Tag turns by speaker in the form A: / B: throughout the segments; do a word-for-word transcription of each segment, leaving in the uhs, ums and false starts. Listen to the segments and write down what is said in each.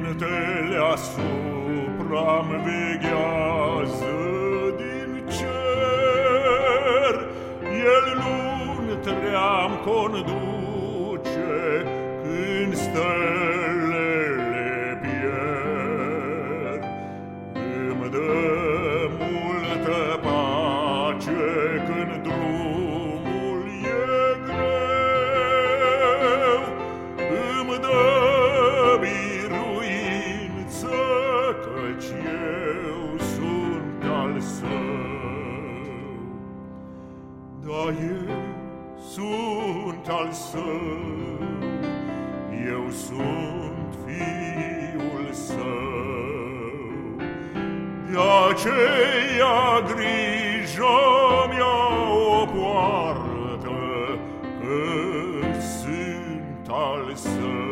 A: Cuvintele asupra-mi veghează din cer, El nu te-am conduce când stelele pierd. Îmi dă multă pace când drumul e greu, îmi dă biruință căci eu sunt al Său. Da, eu sunt al Său, eu sunt Fiul Său. De-aceea grija mea o poartă, că sunt al Său.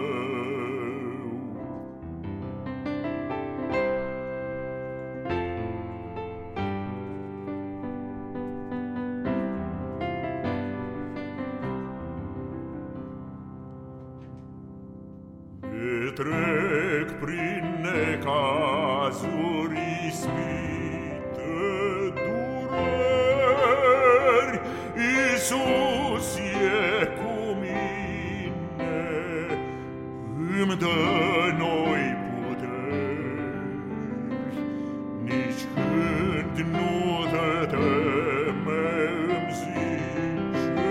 A: Trec prin necazuri, ispite, dureri, Iisus e cu mine, îmi dă noi puteri. Nici când nu te teme, îmi zice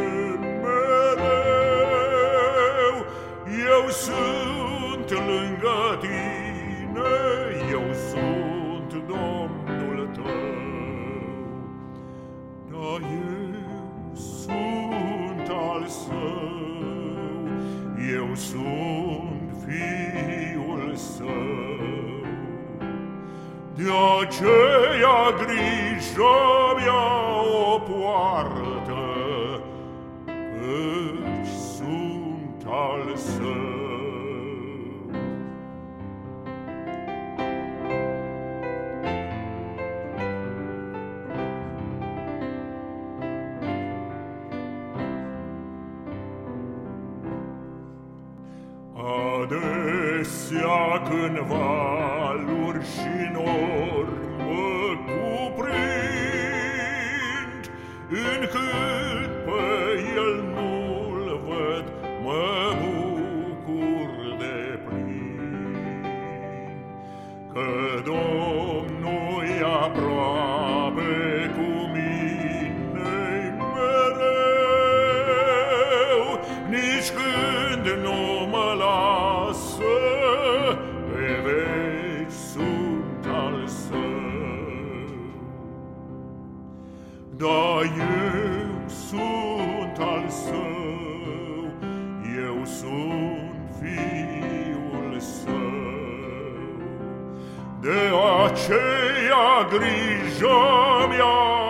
A: mereu, eu sunt lângă tine, eu sunt Domnul tău. Da, eu sunt al Său, eu sunt Fiul Său. De-aceea grija mea o poartă, căci sunt al Său. Adesea când valuri și nori mă cuprind, încât pe El nu-L văd, mă bucur deplin, că Domnul e aproape cu mine-i mereu. Nici când nu mă lasă, pe veci sunt al Său. Da, eu sunt al Său, eu sunt Fiul Său. De aceea grija mea